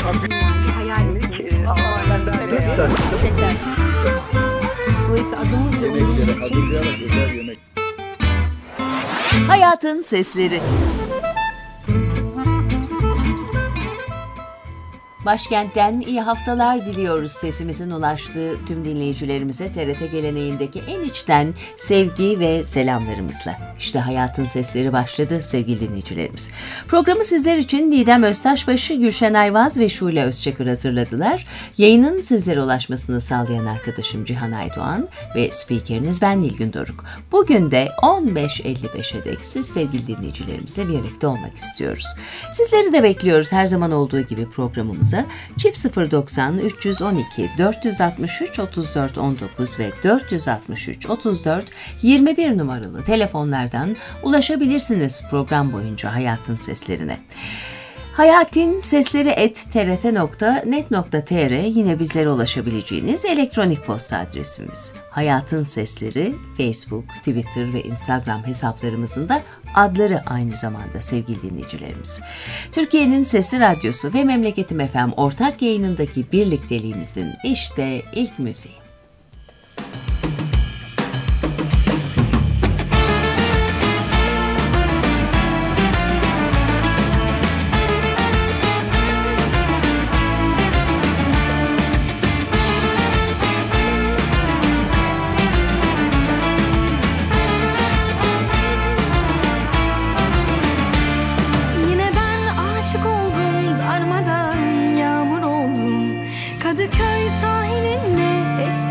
Hayal gerçekten. Dolayısıyla adımızla uyumlu için. Hayatın Sesleri. Başkentten iyi haftalar diliyoruz. Sesimizin ulaştığı tüm dinleyicilerimize TRT geleneğindeki en içten sevgi ve selamlarımızla. İşte Hayatın Sesleri başladı sevgili dinleyicilerimiz. Programı sizler için Didem Öztaşbaşı, Gülşen Ayvaz ve Şule Özçakır hazırladılar. Yayının sizlere ulaşmasını sağlayan arkadaşım Cihan Aydoğan ve spikeriniz ben Nilgün Doruk. Bugün de 15.55'e dek siz sevgili dinleyicilerimizle birlikte olmak istiyoruz. Sizleri de bekliyoruz her zaman olduğu gibi programımıza. Çift 090 312 463 34 19 ve 463 34 21 numaralı telefonlardan ulaşabilirsiniz program boyunca Hayatın Seslerine. hayatin.sesleri@trt.net.tr yine bizlere ulaşabileceğiniz elektronik posta adresimiz. Hayatın Sesleri Facebook, Twitter ve Instagram hesaplarımızın da adları aynı zamanda sevgili dinleyicilerimiz. Türkiye'nin Sesi Radyosu ve Memleketim FM ortak yayınındaki birlikteliğimizin işte ilk müziği. Kadıköy sahilinde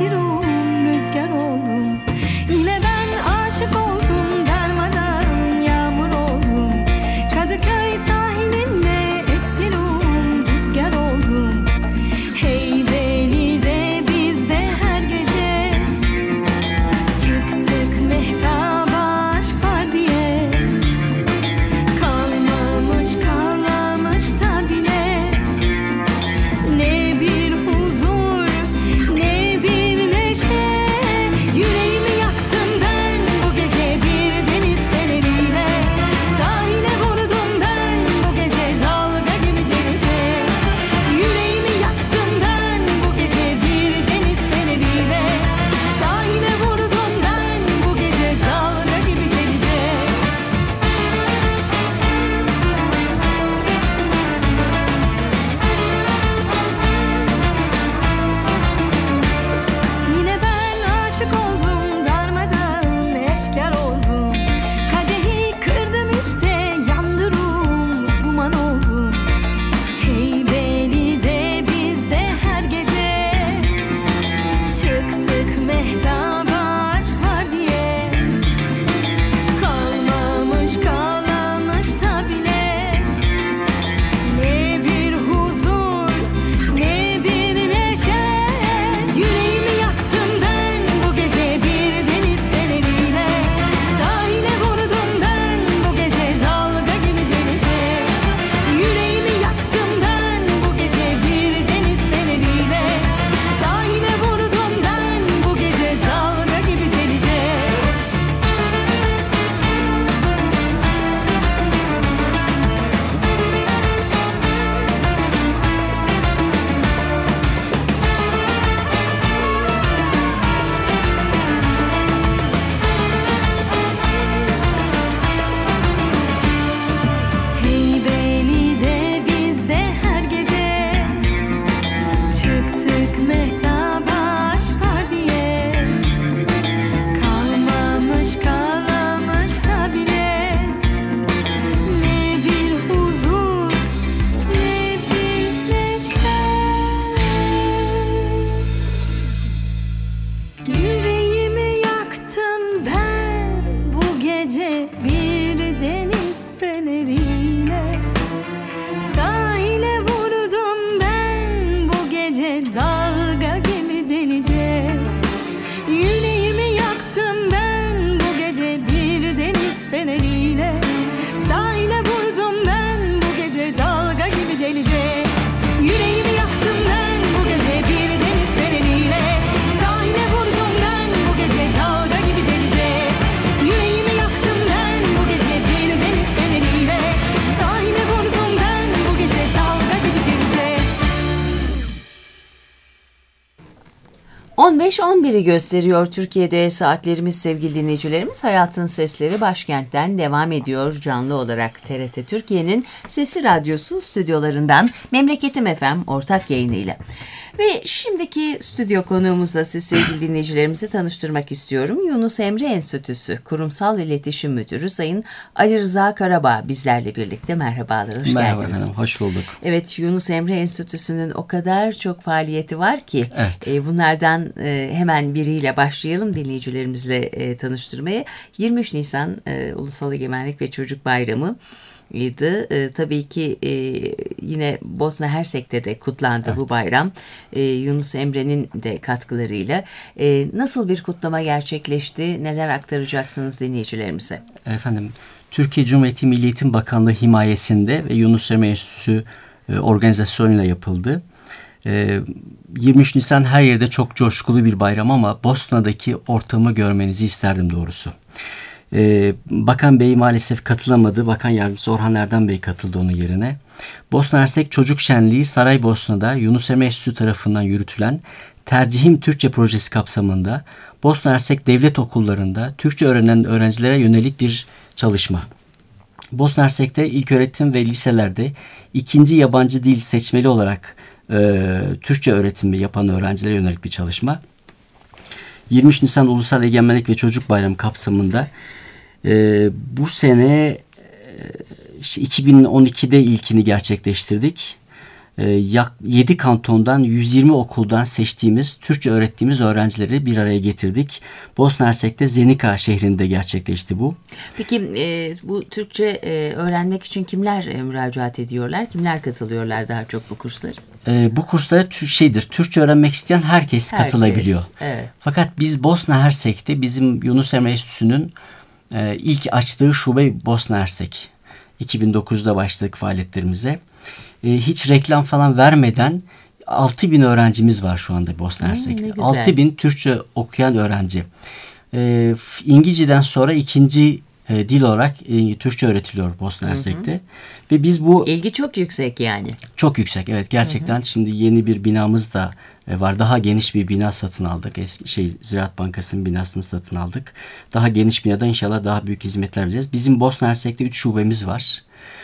15.11'i gösteriyor Türkiye'de saatlerimiz sevgili dinleyicilerimiz. Hayatın Sesleri başkentten devam ediyor canlı olarak TRT Türkiye'nin Sesi Radyosu stüdyolarından Memleketim FM ortak yayınıyla. Ve şimdiki stüdyo konuğumuzla siz sevgili dinleyicilerimizi tanıştırmak istiyorum. Yunus Emre Enstitüsü Kurumsal İletişim Müdürü Sayın Ali Rıza Karabağ bizlerle birlikte. Merhabalar, hoş Merhaba geldiniz. Efendim, hoş bulduk. Evet, Yunus Emre Enstitüsü'nün o kadar çok faaliyeti var ki Evet. Bunlardan hemen biriyle başlayalım dinleyicilerimizle tanıştırmaya. 23 Nisan Ulusal Egemenlik ve Çocuk Bayramı idi. Tabii ki yine Bosna Hersek'te de kutlandı bu bayram. Yunus Emre'nin de katkılarıyla. Nasıl bir kutlama gerçekleşti? Neler aktaracaksınız dinleyicilerimize? Efendim, Türkiye Cumhuriyeti Milli Eğitim Bakanlığı himayesinde ve Yunus Emre Enstitüsü organizasyonuyla yapıldı. 23 Nisan her yerde çok coşkulu bir bayram ama Bosna'daki ortamı görmenizi isterdim doğrusu. Bakan Bey maalesef katılamadı. Bakan Yardımcısı Orhan Erdem Bey katıldı onun yerine. Bosna Hersek Çocuk Şenliği Saraybosna'da Yunus Emre Enstitüsü tarafından yürütülen Tercihim Türkçe projesi kapsamında Bosna Hersek devlet okullarında Türkçe öğrenen öğrencilere yönelik bir çalışma. Bosna Hersek'te ilköğretim ve liselerde ikinci yabancı dil seçmeli olarak Türkçe öğretimi yapan öğrencilere yönelik bir çalışma. 23 Nisan Ulusal Egemenlik ve Çocuk Bayramı kapsamında bu sene 2012'de ilkini gerçekleştirdik. 7 kantondan 120 okuldan seçtiğimiz, Türkçe öğrettiğimiz öğrencileri bir araya getirdik. Bosna Hersek'te Zenica şehrinde gerçekleşti bu. Peki bu Türkçe öğrenmek için kimler müracaat ediyorlar? Kimler katılıyorlar daha çok bu kurslara? Bu kurslara Türkçe öğrenmek isteyen herkes katılabiliyor. Evet. Fakat biz Bosna Hersek'te bizim Yunus Emre Enstitüsü'nün ilk açtığı şube Bosna Hersek. 2009'da başladık faaliyetlerimize. Hiç reklam falan vermeden 6.000 öğrencimiz var şu anda Bosna Hersek'te. 6.000 Türkçe okuyan öğrenci. İngilizceden sonra ikinci dil olarak Türkçe öğretiliyor Bosna Hersek'te. Ve biz bu... İlgi çok yüksek yani. Çok yüksek, evet, gerçekten. Şimdi yeni bir binamız da var. Daha geniş bir bina satın aldık. Ziraat Bankası'nın binasını satın aldık. Daha geniş binada inşallah daha büyük hizmetler vereceğiz. Bizim Bosna Hersek'te 3 şubemiz var.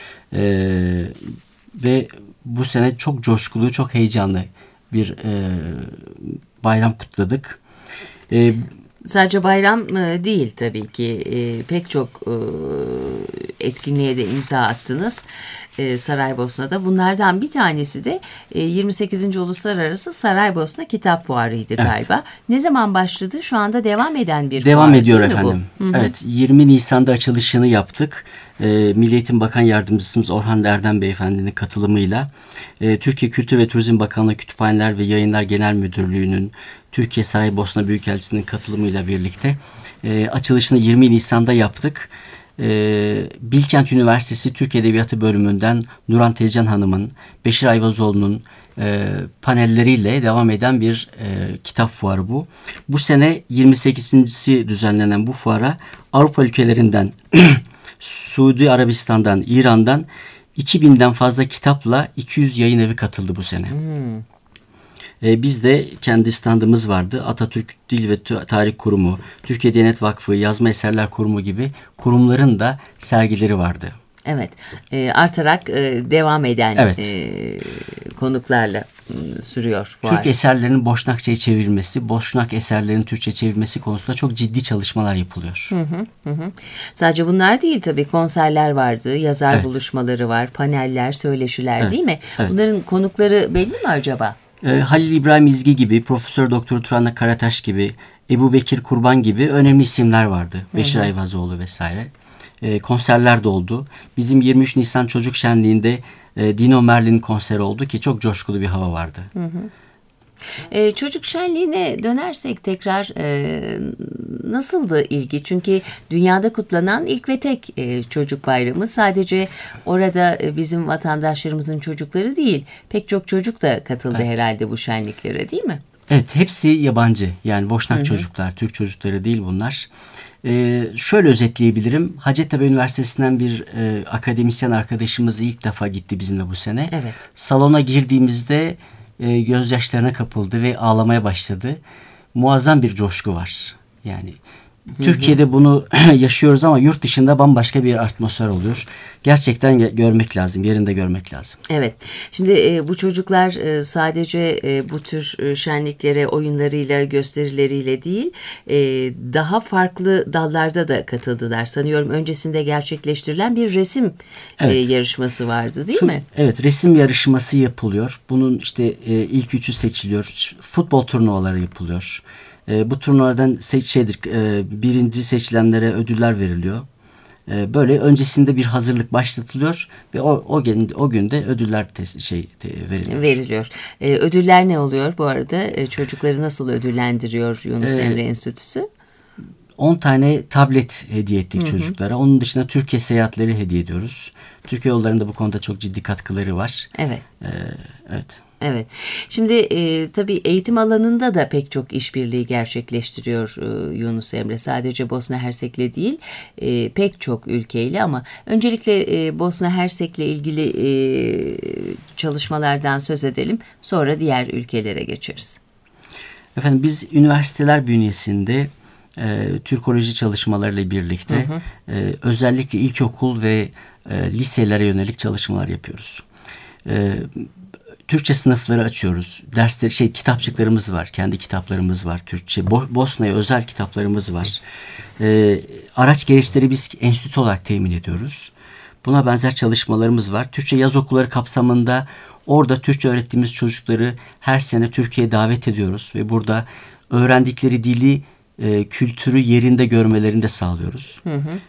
Ve bu sene çok coşkulu, çok heyecanlı bir bayram kutladık. Sadece bayram değil tabii ki. Pek çok etkinliğe de imza attınız Saraybosna'da. Bunlardan bir tanesi de 28. Uluslararası Saraybosna Kitap Fuarı'ydı galiba. Evet. Ne zaman başladı? Şu anda devam eden bir fuar. Devam ediyor efendim. Evet, 20 Nisan'da açılışını yaptık. Milli Eğitim Bakan Yardımcısımız Orhan Erdem Beyefendi'nin katılımıyla Türkiye Kültür ve Turizm Bakanlığı Kütüphaneler ve Yayınlar Genel Müdürlüğü'nün Türkiye Saraybosna Büyükelçisi'nin katılımıyla birlikte açılışını 20 Nisan'da yaptık. Bilkent Üniversitesi Türk Edebiyatı bölümünden Nuran Tezcan Hanım'ın, Beşir Ayvazoğlu'nun panelleriyle devam eden bir kitap fuarı bu. Bu sene 28.si düzenlenen bu fuara Avrupa ülkelerinden Suudi Arabistan'dan, İran'dan 2000'den fazla kitapla 200 yayın evi katıldı bu sene. Biz de kendi standımız vardı. Atatürk Dil ve Tarih Kurumu, Türkiye Diyanet Vakfı, Yazma Eserler Kurumu gibi kurumların da sergileri vardı. Evet, artarak devam eden konuklarla sürüyor fuar. Türk eserlerinin Boşnakça'ya çevrilmesi, Boşnak eserlerinin Türkçe çevrilmesi konusunda çok ciddi çalışmalar yapılıyor. Sadece bunlar değil tabii, konserler vardı, yazar buluşmaları var, paneller, söyleşiler değil mi? Evet. Bunların konukları belli mi acaba? Halil İbrahim İzgi gibi, Profesör Doktor Turan'a Karataş gibi, Ebu Bekir Kurban gibi önemli isimler vardı. Beşir Ayvazoğlu vesaire. Konserler de oldu. Bizim 23 Nisan Çocuk Şenliği'nde Dino Merlin konseri oldu ki çok coşkulu bir hava vardı. Çocuk Şenliği'ne dönersek tekrar nasıldı ilgi? Çünkü dünyada kutlanan ilk ve tek çocuk bayramı. Sadece orada bizim vatandaşlarımızın çocukları değil, pek çok çocuk da katıldı herhalde bu şenliklere, değil mi? Evet, hepsi yabancı, yani Boşnak çocuklar, Türk çocukları değil bunlar. Şöyle özetleyebilirim. Hacettepe Üniversitesi'nden bir akademisyen arkadaşımız ilk defa gitti bizimle bu sene. Evet. Salona girdiğimizde gözyaşlarına kapıldı ve ağlamaya başladı. muazzam bir coşku var. Yani Türkiye'de bunu yaşıyoruz ama yurt dışında bambaşka bir atmosfer oluyor. Gerçekten görmek lazım, yerinde görmek lazım. Evet. Şimdi bu çocuklar sadece bu tür şenliklere, oyunlarıyla, gösterileriyle değil, daha farklı dallarda da katıldılar. Sanıyorum öncesinde gerçekleştirilen bir resim yarışması vardı, değil mi? Evet, resim yarışması yapılıyor. Bunun işte ilk üçü seçiliyor. Futbol turnuvaları yapılıyor. Bu turnuvalardan birinci seçilenlere ödüller veriliyor. Böyle öncesinde bir hazırlık başlatılıyor ve o günde ödüller veriliyor. Ödüller ne oluyor bu arada? Çocukları nasıl ödüllendiriyor Yunus Emre Enstitüsü? 10 tane tablet hediye ettik çocuklara. Onun dışında Türkiye seyahatleri hediye ediyoruz. Türkiye yollarında bu konuda çok ciddi katkıları var. Evet. Evet. Evet. Şimdi tabii eğitim alanında da pek çok işbirliği gerçekleştiriyor Yunus Emre. Sadece Bosna Hersek'le değil, pek çok ülkeyle ama öncelikle Bosna Hersek'le ilgili çalışmalardan söz edelim. Sonra diğer ülkelere geçeriz. Efendim biz üniversiteler bünyesinde Türkoloji çalışmalarıyla birlikte özellikle ilkokul ve liselere yönelik çalışmalar yapıyoruz. Türkçe sınıfları açıyoruz. Dersleri kitapçıklarımız var. Kendi kitaplarımız var. Türkçe. Bosna'ya özel kitaplarımız var. Araç gereçleri biz enstitü olarak temin ediyoruz. Buna benzer çalışmalarımız var. Türkçe yaz okulları kapsamında orada Türkçe öğrettiğimiz çocukları her sene Türkiye'ye davet ediyoruz ve burada öğrendikleri dili, kültürü yerinde görmelerini de sağlıyoruz.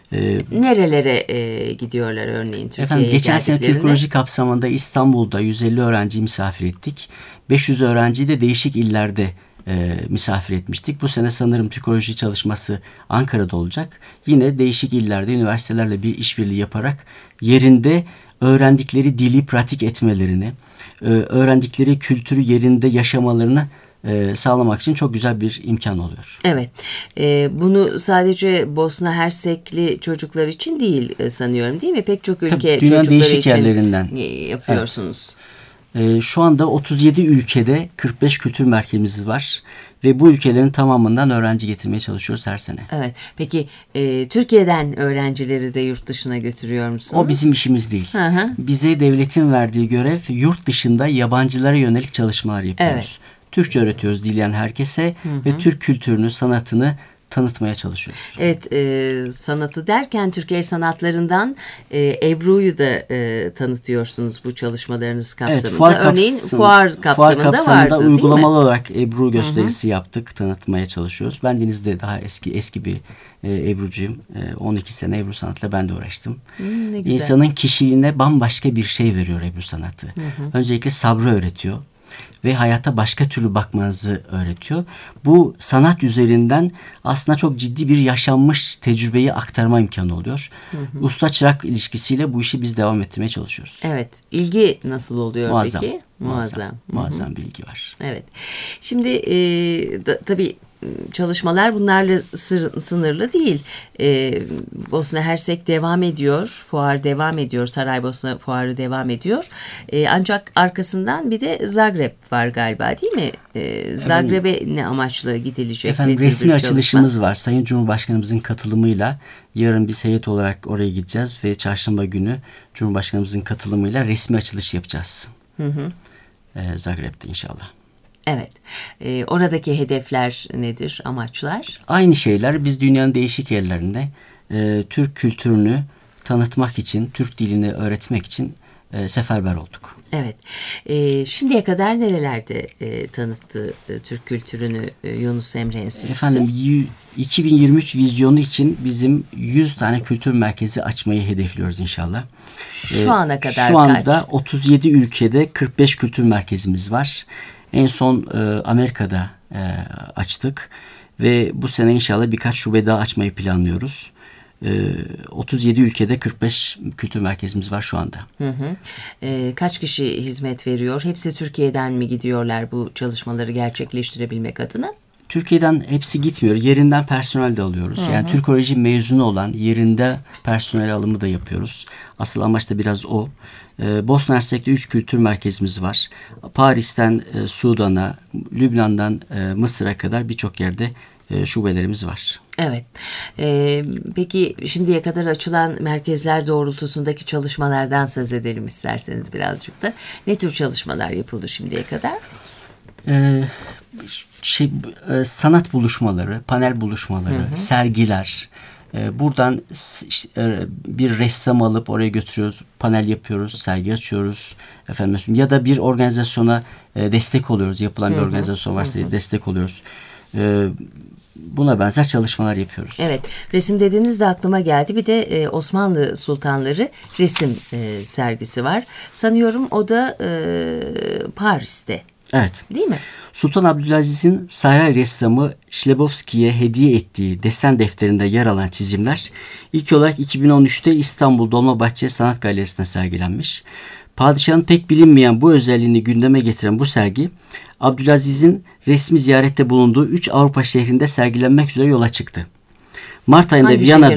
Nerelere gidiyorlar örneğin Türkiye'ye geçen sene geldiklerinde? Türkoloji kapsamında İstanbul'da 150 öğrenciyi misafir ettik. 500 öğrenciyi de değişik illerde misafir etmiştik. Bu sene sanırım Türkoloji çalışması Ankara'da olacak. Yine değişik illerde üniversitelerle bir işbirliği yaparak yerinde öğrendikleri dili pratik etmelerini, öğrendikleri kültürü yerinde yaşamalarını sağlamak için çok güzel bir imkan oluyor. Evet. Bunu sadece Bosna Hersekli çocuklar için değil sanıyorum, değil mi? Pek çok ülke Tabii, dünyanın çocukları değişik için yerlerinden yapıyorsunuz. Evet. Şu anda 37 ülkede 45 kültür merkezimiz var ve bu ülkelerin tamamından öğrenci getirmeye çalışıyoruz her sene. Evet. Peki Türkiye'den öğrencileri de yurt dışına götürüyor musunuz? O bizim işimiz değil. Bize devletin verdiği görev yurt dışında yabancılara yönelik çalışmalar yapıyoruz. Evet. Türkçe öğretiyoruz dileyen herkese ve Türk kültürünü, sanatını tanıtmaya çalışıyoruz. Evet, sanatı derken Türkiye sanatlarından Ebru'yu da tanıtıyorsunuz bu çalışmalarınız kapsamında. Evet, örneğin fuar kapsamında vardı, uygulamalı değil mi? olarak Ebru gösterisi yaptık, tanıtmaya çalışıyoruz. Ben Deniz'de daha eski bir Ebru'cuyum. 12 sene Ebru sanatıyla ben de uğraştım. Ne güzel. İnsanın kişiliğine bambaşka bir şey veriyor Ebru sanatı. Öncelikle sabrı öğretiyor ve hayata başka türlü bakmanızı öğretiyor. Bu sanat üzerinden aslında çok ciddi bir yaşanmış tecrübeyi aktarma imkanı oluyor. Usta çırak ilişkisiyle bu işi biz devam ettirmeye çalışıyoruz. Evet. İlgi nasıl oluyor muazzam, peki? Muazzam bir ilgi var. Evet. Şimdi tabii çalışmalar bunlarla sınırlı değil. Bosna Hersek devam ediyor. Fuar devam ediyor. Saraybosna fuarı devam ediyor. Ancak arkasından bir de Zagreb var galiba, değil mi? Zagreb'e ne amaçla gidilecek? Efendim resmi açılışımız var. Sayın Cumhurbaşkanımızın katılımıyla yarın biz heyet olarak oraya gideceğiz ve çarşamba günü Cumhurbaşkanımızın katılımıyla resmi açılış yapacağız. Zagreb'de inşallah. Evet. Oradaki hedefler nedir, amaçlar? Aynı şeyler. Biz dünyanın değişik yerlerinde Türk kültürünü tanıtmak için, Türk dilini öğretmek için seferber olduk. Evet. Şimdiye kadar nerelerde tanıttı Türk kültürünü Yunus Emre Enstitüsü? Efendim 2023 vizyonu için bizim 100 tane kültür merkezi açmayı hedefliyoruz inşallah. Şu ana kadar Şu anda kaç? 37 ülkede 45 kültür merkezimiz var. En son Amerika'da açtık ve bu sene inşallah birkaç şube daha açmayı planlıyoruz. 37 ülkede 45 kültür merkezimiz var şu anda. Kaç kişi hizmet veriyor? Hepsi Türkiye'den mi gidiyorlar bu çalışmaları gerçekleştirebilmek adına? Türkiye'den hepsi gitmiyor. Yerinden personel de alıyoruz. Yani Türkoloji mezunu olan yerinde personel alımı da yapıyoruz. Asıl amaç da biraz o. Bosna Hersek'te 3 kültür merkezimiz var. Paris'ten Sudan'a, Lübnan'dan Mısır'a kadar birçok yerde şubelerimiz var. Evet. Peki şimdiye kadar açılan merkezler doğrultusundaki çalışmalardan söz edelim isterseniz birazcık da. Ne tür çalışmalar yapıldı şimdiye kadar? Sanat buluşmaları, panel buluşmaları, sergiler. Buradan bir ressam alıp oraya götürüyoruz, panel yapıyoruz, sergi açıyoruz. Ya da bir organizasyona destek oluyoruz. Yapılan bir organizasyon varsa destek oluyoruz. Buna benzer çalışmalar yapıyoruz. Evet, resim dediğiniz de aklıma geldi. Bir de Osmanlı Sultanları resim sergisi var. Sanıyorum o da Paris'te. Evet. Değil mi? Sultan Abdülaziz'in saray ressamı Şlebowski'ye hediye ettiği desen defterinde yer alan çizimler ilk olarak 2013'te İstanbul Dolmabahçe Sanat Galerisi'nde sergilenmiş. Padişahın pek bilinmeyen bu özelliğini gündeme getiren bu sergi, Abdülaziz'in resmi ziyarette bulunduğu 3 Avrupa şehrinde sergilenmek üzere yola çıktı. Mart ayında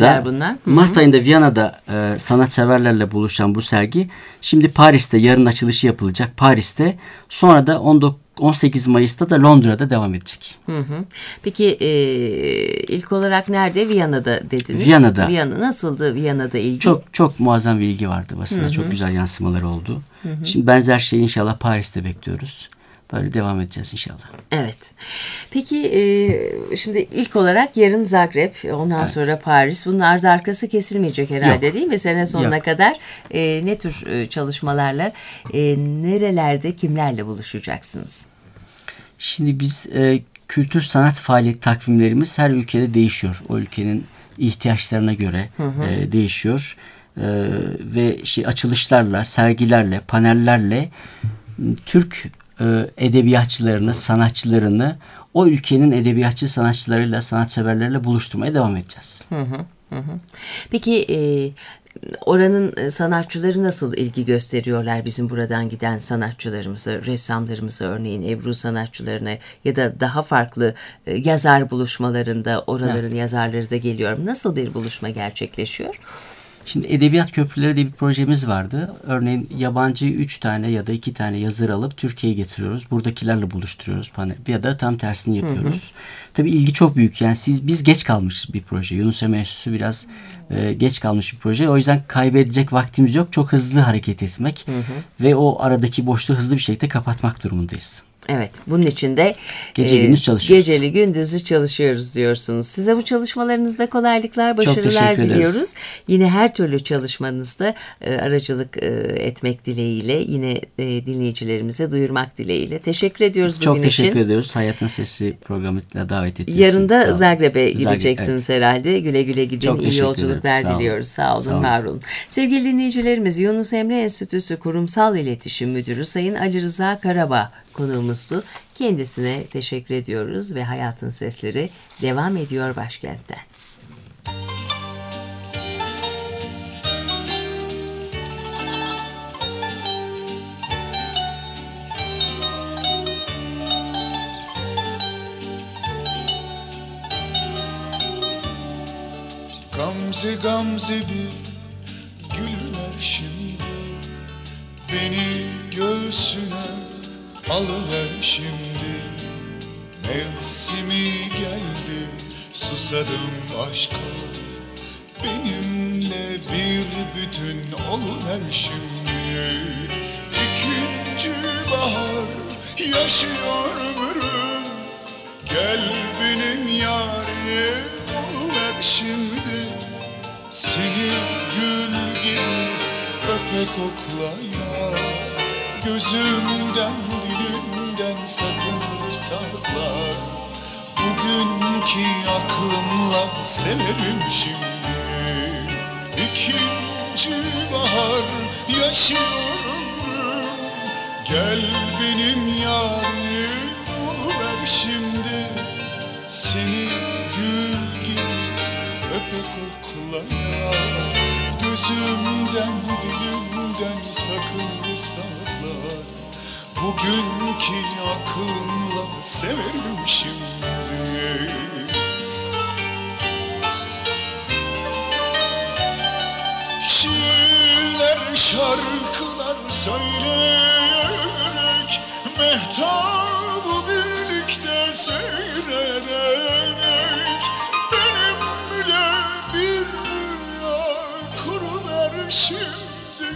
Viyana'da sanatseverlerle buluşan bu sergi şimdi Paris'te yarın açılışı yapılacak. Paris'te, sonra da 18 Mayıs'ta da Londra'da devam edecek. Peki ilk olarak nerede? Viyana'da dediniz. Viyana'da. Viyana nasıldı, Viyana'da ilgi? Çok muazzam bir ilgi vardı basında. Çok güzel yansımaları oldu. Şimdi benzer şeyi inşallah Paris'te bekliyoruz. Böyle devam edeceğiz inşallah. Evet. Peki şimdi ilk olarak yarın Zagreb, ondan sonra Paris. Bunun ardı arkası kesilmeyecek herhalde, değil mi? Sene sonuna kadar ne tür çalışmalarla, nerelerde, kimlerle buluşacaksınız? Şimdi biz kültür sanat faaliyet takvimlerimiz her ülkede değişiyor. O ülkenin ihtiyaçlarına göre değişiyor. Ve açılışlarla, sergilerle, panellerle Türk edebiyatçılarını, sanatçılarını o ülkenin edebiyatçı sanatçılarıyla, sanatseverleriyle buluşturmaya devam edeceğiz. Peki oranın sanatçıları nasıl ilgi gösteriyorlar bizim buradan giden sanatçılarımıza, ressamlarımıza, örneğin Ebru sanatçılarına ya da daha farklı yazar buluşmalarında oraların yazarları da geliyor. Nasıl bir buluşma gerçekleşiyor? Şimdi Edebiyat Köprüleri diye bir projemiz vardı. Örneğin yabancı 3 tane ya da 2 tane yazar alıp Türkiye'ye getiriyoruz. Buradakilerle buluşturuyoruz panel. Ya da tam tersini yapıyoruz. Tabii ilgi çok büyük. Yani biz geç kalmış bir proje. Yunus Emre Enstitüsü biraz geç kalmış bir proje. O yüzden kaybedecek vaktimiz yok. Çok hızlı hareket etmek ve o aradaki boşluğu hızlı bir şekilde kapatmak durumundayız. Evet, bunun için de gündüz çalışıyoruz. Geceli gündüzü çalışıyoruz diyorsunuz. Size bu çalışmalarınızda kolaylıklar, başarılar diliyoruz. Yine her türlü çalışmanızda aracılık etmek dileğiyle, yine dinleyicilerimize duyurmak dileğiyle. Teşekkür ediyoruz bugün için. Çok teşekkür ediyoruz. Hayatın Sesi programına davet ettiğiniz için. Yarın da Zagreb'e gideceksiniz herhalde. Güle güle gidin. Çok İyi yolculuklar ederim. diliyoruz. Sağ olun, var olun. Sevgili dinleyicilerimiz, Yunus Emre Enstitüsü Kurumsal İletişim Müdürü Sayın Ali Rıza Karabağ konuğumuzdu. Kendisine teşekkür ediyoruz ve Hayatın Sesleri devam ediyor başkentten. Gamze gamze bir gül ver şimdi, beni göğsüne alıver şimdi. Mevsimi geldi, susadım aşka, benimle bir bütün oluver şimdi. İkinci bahar yaşıyor ömrüm, gel benim yarim oluver şimdi. Seni gül gibi öpe koklaya, gözümden dilimden sakın saklar. Bugünkü aklımla severim şimdi. İkinci bahar yaşıyorum, gel benim yarim oluver şimdi. Seni gül gibi öpe koklaya, gözümden dilimden sakın saklar. bugünkü aklımla severim şimdi. Şiirler, şarkılar söyleyerek, mehtabı birlikte seyrederek, benimle bir rüya kuruver şimdi.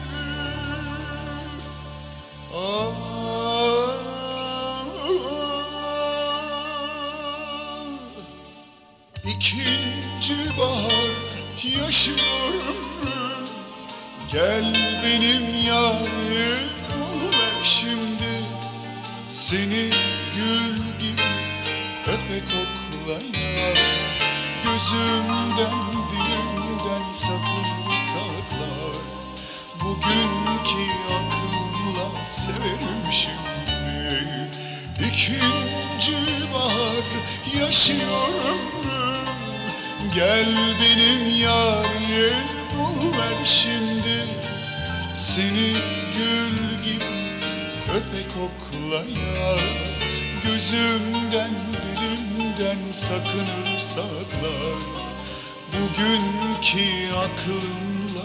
İkinci bahar yaşıyorum, gel benim yarim ver şimdi. Seni gül gibi öpe koklaya, gözümden dilimden sakın saklar. Bugünkü aklımla severim şimdi. İkinci bahar yaşıyorum, gel benim yarim ver şimdi. Seni gül gibi öpe koklaya, gözümden dilimden sakınır saklar. Bugünkü aklımla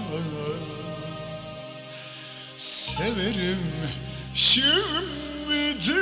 severim şimdi.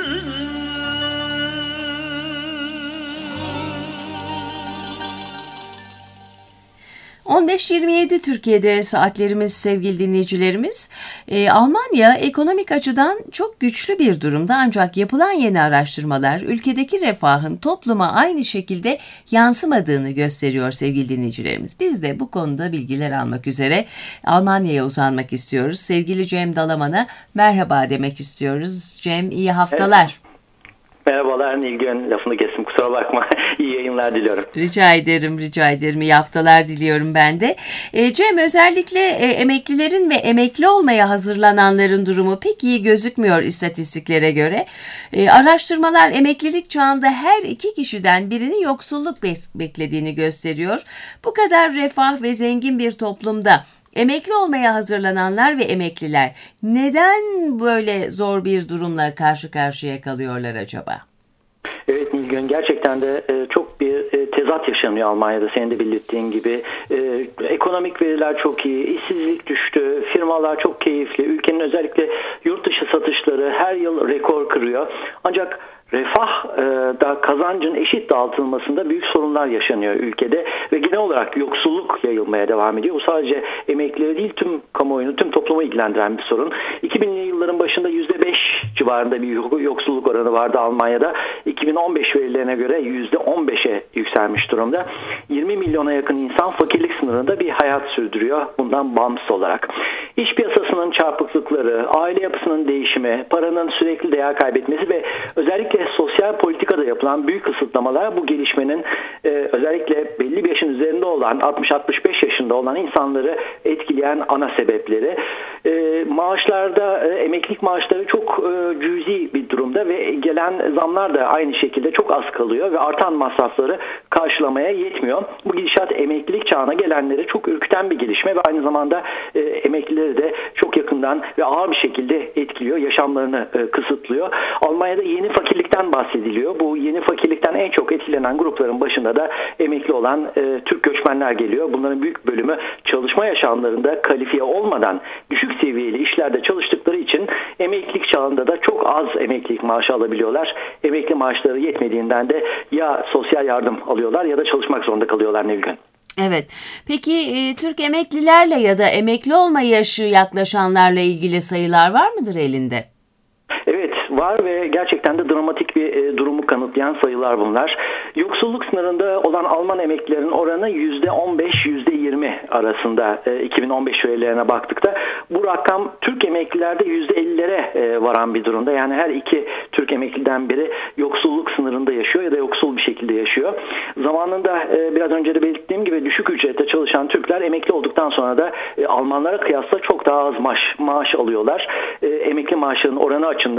15.27 Türkiye'de saatlerimiz sevgili dinleyicilerimiz. Almanya ekonomik açıdan çok güçlü bir durumda, ancak yapılan yeni araştırmalar ülkedeki refahın topluma aynı şekilde yansımadığını gösteriyor sevgili dinleyicilerimiz. Biz de bu konuda bilgiler almak üzere Almanya'ya uzanmak istiyoruz. Sevgili Cem Dalaman'a merhaba demek istiyoruz. Cem, iyi haftalar. Evet. Merhabalar Nilgün, lafını kestim, kusura bakma. İyi yayınlar diliyorum. Rica ederim. İyi haftalar diliyorum ben de. Cem, özellikle emeklilerin ve emekli olmaya hazırlananların durumu pek iyi gözükmüyor istatistiklere göre. Araştırmalar emeklilik çağında her iki kişiden birini yoksulluk beklediğini gösteriyor. Bu kadar refah ve zengin bir toplumda emekli olmaya hazırlananlar ve emekliler neden böyle zor bir durumla karşı karşıya kalıyorlar acaba? Evet Nilgün, gerçekten de çok bir tezat yaşanıyor Almanya'da, senin de belirttiğin gibi. Ekonomik veriler çok iyi, işsizlik düştü, firmalar çok keyifli, ülkenin özellikle yurt dışı satışları her yıl rekor kırıyor. Ancak refah da kazancın eşit dağıtılmasında büyük sorunlar yaşanıyor ülkede ve genel olarak yoksulluk yayılmaya devam ediyor. Bu sadece emeklileri değil, tüm kamuoyunu, tüm toplumu ilgilendiren bir sorun. 2000'li yılların başında %5 civarında bir yoksulluk oranı vardı Almanya'da. 2015 verilerine göre %15'e yükselmiş durumda. 20 milyona yakın insan fakirlik sınırında bir hayat sürdürüyor bundan bağımsız olarak. İş piyasasının çarpıklıkları, aile yapısının değişimi, paranın sürekli değer kaybetmesi ve özellikle sosyal politikada yapılan büyük kısıtlamalar bu gelişmenin özellikle belli bir yaşın üzerinde olan 60-65 yaşında olan insanları etkileyen ana sebepleri. Maaşlarda emeklilik maaşları çok cüzi bir durumda ve gelen zamlar da aynı şekilde çok az kalıyor ve artan masrafları karşılamaya yetmiyor. Bu gidişat emeklilik çağına gelenleri çok ürküten bir gelişme ve aynı zamanda emeklileri de çok yakından ve ağır bir şekilde etkiliyor, yaşamlarını kısıtlıyor. Almanya'da yeni fakirlikten bahsediliyor. Bu yeni fakirlikten en çok etkilenen grupların başında da emekli olan Türk göçmenler geliyor. Bunların büyük bölümü çalışma yaşamlarında kalifiye olmadan düşük seviyeli işlerde çalıştıkları için emeklilik çağında da çok az emeklilik maaşı alabiliyorlar. Emekli maaşları yetmediğinden de ya sosyal yardım alıyorlar ya da çalışmak zorunda kalıyorlar Nilgün. Evet. Peki Türk emeklilerle ya da emekli olma yaşı yaklaşanlarla ilgili sayılar var mıdır elinde? Evet, var ve gerçekten de dramatik bir durumu kanıtlayan sayılar bunlar. Yoksulluk sınırında olan Alman emeklilerin oranı %15-%20 arasında 2015 verilerine baktıkta. Bu rakam Türk emeklilerde %50'lere varan bir durumda. Yani her iki Türk emekliden biri yoksulluk sınırında yaşıyor ya da yoksul bir şekilde yaşıyor. Zamanında biraz önce de belirttiğim gibi düşük ücrette çalışan Türkler emekli olduktan sonra da Almanlara kıyasla çok daha az maaş alıyorlar. Emekli maaşlarının oranı açısından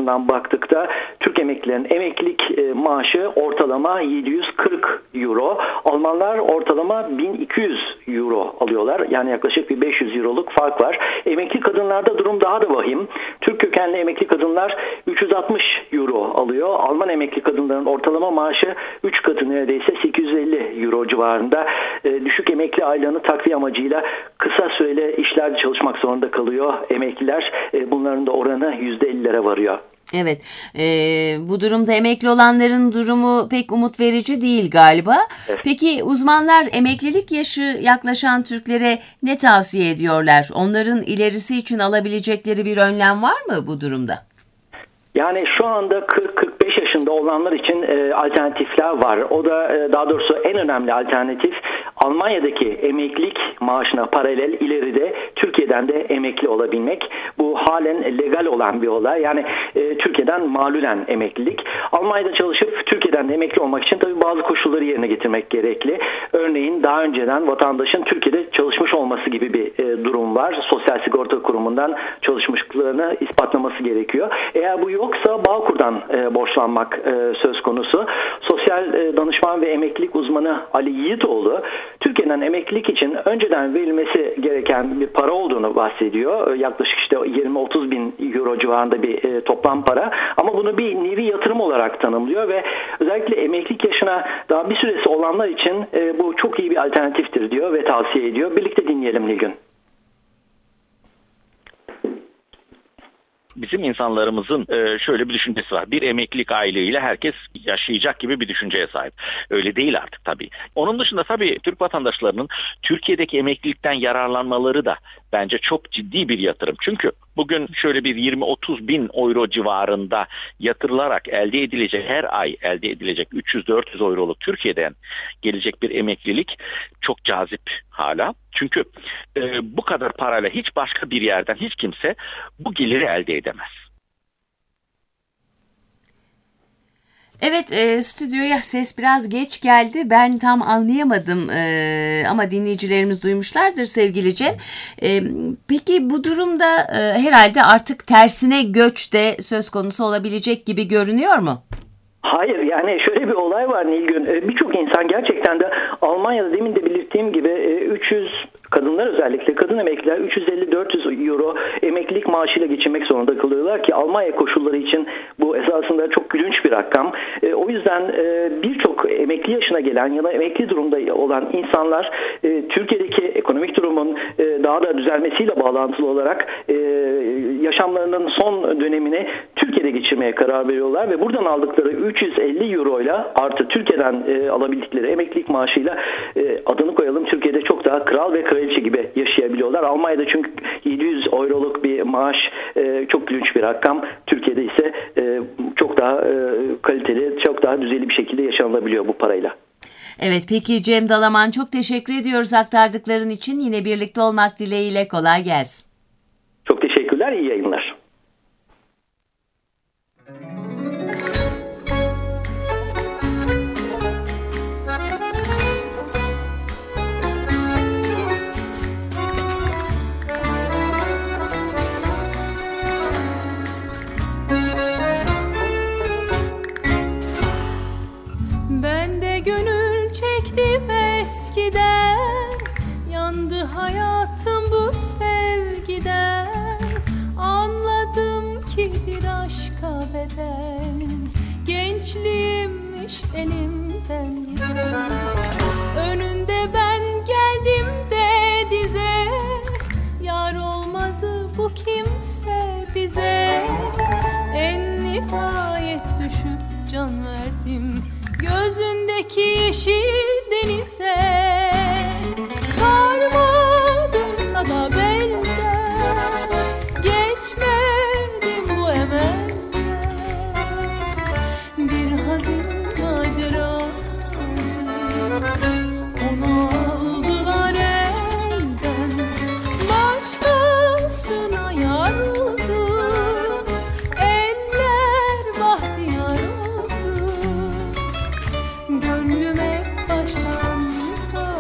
açısından baktıkta Türk emeklilerin emeklilik maaşı ortalama 740 euro. Almanlar ortalama 1200 euro alıyorlar. Yani yaklaşık bir 500 euroluk fark var. Emekli kadınlarda durum daha da vahim. Türk kökenli emekli kadınlar 360 euro alıyor. Alman emekli kadınların ortalama maaşı 3 katı, neredeyse 850 euro civarında. Düşük emekli aylığını takviye amacıyla kısa süreli işlerde çalışmak zorunda kalıyor emekliler. Bunların da oranı %50'lere varıyor. Evet, bu durumda emekli olanların durumu pek umut verici değil galiba. Evet. Peki uzmanlar emeklilik yaşı yaklaşan Türklere ne tavsiye ediyorlar? Onların ilerisi için alabilecekleri bir önlem var mı bu durumda? Yani şu anda 40-45 yaşında olanlar için alternatifler var. O da daha doğrusu en önemli alternatif Almanya'daki emeklilik maaşına paralel ileride Türkiye'den de emekli olabilmek. Bu halen legal olan bir olay. Yani Türkiye'den malulen emeklilik. Almanya'da çalışıp Türkiye'den de emekli olmak için tabii bazı koşulları yerine getirmek gerekli. Örneğin daha önceden vatandaşın Türkiye'de çalışmış olması gibi bir durum var. Sosyal Sigorta Kurumu'ndan çalışmışlıklarını ispatlaması gerekiyor. Eğer bu yoksa Bağkur'dan borçlanmak söz konusu. Sosyal danışman ve emeklilik uzmanı Ali Yiğitoğlu Türkiye'den emeklilik için önceden verilmesi gereken bir para olduğunu bahsediyor. Yaklaşık işte 20-30 bin euro civarında bir toplam para. Ama bunu bir nevi yatırım olarak tanımlıyor ve özellikle emeklilik yaşına daha bir süresi olanlar için bu çok iyi bir alternatiftir diyor ve tavsiye ediyor. Birlikte dinleyelim Nilgün. Bizim insanlarımızın şöyle bir düşüncesi var. Bir emeklilik aylığıyla herkes yaşayacak gibi bir düşünceye sahip. Öyle değil artık tabii. Onun dışında tabii Türk vatandaşlarının Türkiye'deki emeklilikten yararlanmaları da bence çok ciddi bir yatırım. Çünkü bugün şöyle bir 20-30 bin euro civarında yatırılarak elde edilecek, her ay elde edilecek 300-400 euroluk Türkiye'den gelecek bir emeklilik çok cazip hala. Çünkü bu kadar parayla hiç başka bir yerden hiç kimse bu geliri elde edemez. Evet, stüdyoya ses biraz geç geldi. Ben tam anlayamadım ama dinleyicilerimiz duymuşlardır sevgili Cem. Peki bu durumda herhalde artık tersine göç de söz konusu olabilecek gibi görünüyor mu? Hayır, yani şöyle bir olay var Nilgün. Birçok insan gerçekten de Almanya'da demin de belirttiğim gibi 300 kadınlar, özellikle kadın emekliler 350-400 euro emeklilik maaşıyla geçinmek zorunda kalıyorlar ki Almanya koşulları için bu esasında çok gülünç bir rakam. O yüzden birçok emekli yaşına gelen ya da emekli durumda olan insanlar Türkiye'deki ekonomik durumun daha da düzelmesiyle bağlantılı olarak yaşamlarının son dönemini Türkiye'de geçirmeye karar veriyorlar ve buradan aldıkları 350 euro ile artı Türkiye'den alabildikleri emeklilik maaşıyla adını koyalım Türkiye'de çok daha kral ve kraliçe gibi yaşayabiliyorlar. Almanya'da çünkü 700 euroluk bir maaş çok gülünç bir rakam. Türkiye'de ise çok daha kaliteli, çok daha düzeyli bir şekilde yaşanabiliyor bu parayla. Evet, peki Cem Dalaman, çok teşekkür ediyoruz aktardıkların için. Yine birlikte olmak dileğiyle, kolay gelsin. Çok teşekkürler, iyi yayınlar. Ben de gönül çektim eskiden, yandı hayatım bu sevgiden. Anladım ki bir aşka bedel, gençliğimmiş elimden giden. Önünde ben geldim de dize, yar olmadı bu kimse bize. En nihayet düşüp can verdim gözündeki yeşil denize. Sarmadımsa da belden, geçmedim bu emelden. Bir hazin macera onu aldılar elden. Başkasına yar oldu, eller bahtiyar oldu. Gönlüme baştan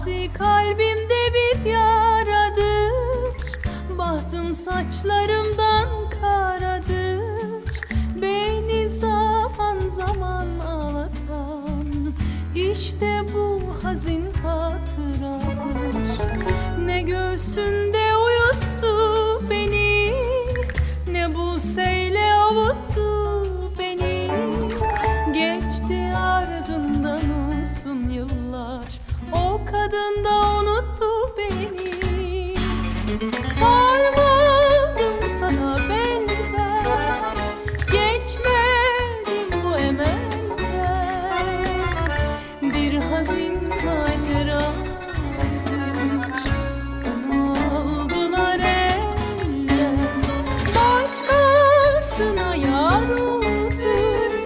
Mazi kalbimde bir yaradır, bahtım saçlarımdan karadır. Beni zaman zaman ağlatan işte bu hazin hatıradır. Ne göğsünde uyuttu beni, ne bu seyle avuttu beni. Geçti ardından uzun yıllar, o kadın da unuttu beni. Sarmadım sana benden, geçmedim bu emelden. Bir hazin maceradır, onu aldılar elden. Başkasına yar oldu,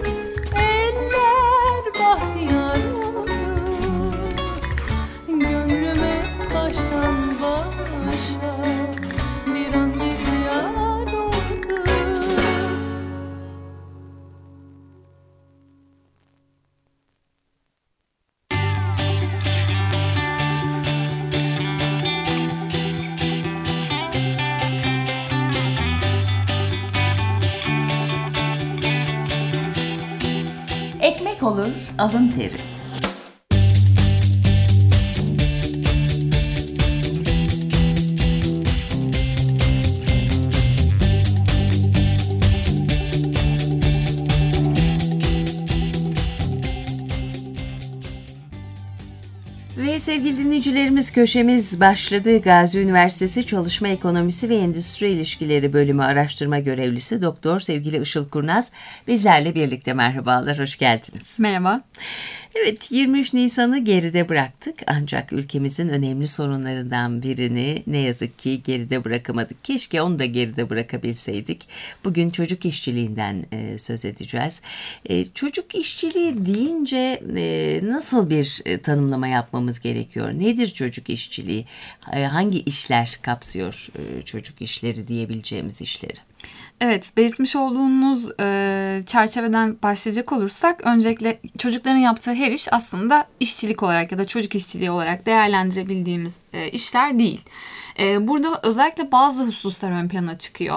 eller bahtiyar oldu. Gönlüme baştan başa bir an bir yar oldu. Ekmek olur alın teri. Ve sevgili dinleyicilerimiz, köşemiz başladı. Gazi Üniversitesi Çalışma Ekonomisi ve Endüstri İlişkileri Bölümü Araştırma Görevlisi Doktor sevgili Işıl Kurnaz bizlerle birlikte. Merhabalar, hoş geldiniz. Merhaba. Evet, 23 Nisan'ı geride bıraktık ancak ülkemizin önemli sorunlarından birini ne yazık ki geride bırakamadık. Keşke onu da geride bırakabilseydik. Bugün çocuk işçiliğinden söz edeceğiz. Çocuk işçiliği deyince nasıl bir tanımlama yapmamız gerekiyor? Nedir çocuk işçiliği? Hangi işler kapsıyor çocuk işleri diyebileceğimiz işleri? Evet, belirtmiş olduğunuz çerçeveden başlayacak olursak öncelikle çocukların yaptığı her iş aslında işçilik olarak ya da çocuk işçiliği olarak değerlendirebildiğimiz işler değil. Burada özellikle bazı hususlar ön plana çıkıyor